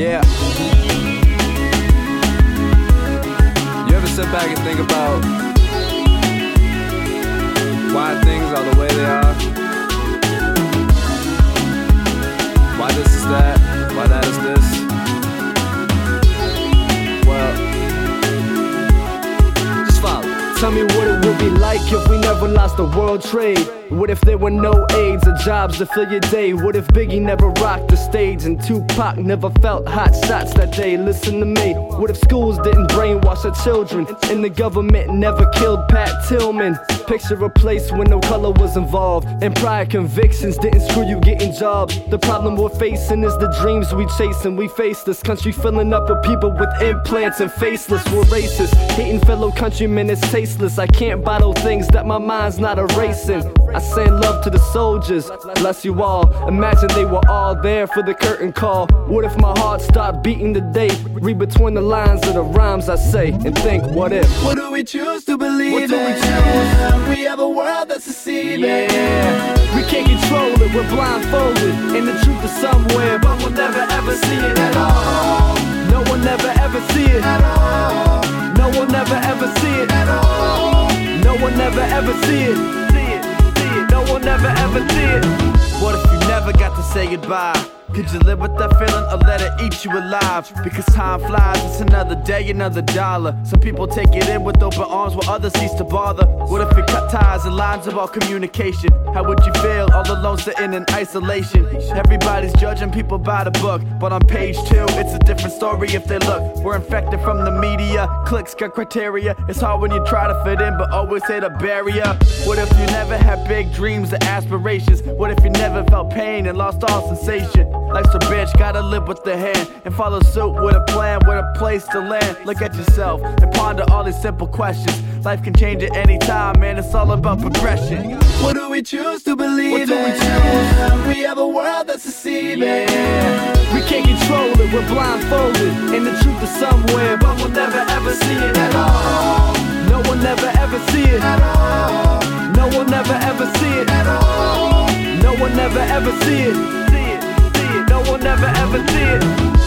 Yeah. You ever sit back and think about why things are the way they are? Why this is that? Why that is this? Well, just follow. Tell me what it would be like if we never lost the world trade. What if there were no AIDS or jobs to fill your day? What if Biggie never rocked the stage and Tupac never felt hot shots that day? Listen to me. What if schools didn't brainwash our children and the government never killed Pat Tillman? Picture a place where no color was involved and prior convictions didn't screw you getting jobs. The problem we're facing is the dreams we chasing. We face this country filling up with people with implants and faceless. We're racist, hating fellow countrymen is tasteless. I can't bottle things that my mind's not erasing. I send love to the soldiers, bless you all. Imagine they were all there for the curtain call. What if my heart stopped beating today? Read between the lines of the rhymes I say and think, what if? What do we choose to believe What do we in? choose? We have a world that's deceiving. Yeah, we can't control it, we're blindfolded. And the truth is somewhere, but we'll never ever see it at all. No one never ever see it At all. No one never ever see it At all. No one never ever see it. No one never ever see it. What if you never got to say goodbye? Could you live with that feeling or let it eat you alive? Because time flies, it's another day, another dollar. Some people take it in with open arms while others cease to bother. What if we cut ties and lines of our communication? How would you feel all alone sitting in isolation? Everybody's judging people by the book, but on page 2, it's a different story if they look. We're infected from the media, clicks got criteria. It's hard when you try to fit in, but always hit a barrier. What if you never had big dreams or aspirations? What if you never felt pain and lost all sensation? Life's a bitch, gotta live with the hand and follow suit with a plan, with a place to land. Look at yourself and ponder all these simple questions. Life can change at any time, man, it's all about progression. What do we choose to believe What do we in? choose? We have a world that's deceiving. Yeah, we can't control it, we're blindfolded. And the truth is somewhere, but we'll never ever see it at all. No one never ever see it At all. No one never ever see it At all. No one never ever see it No one never ever see it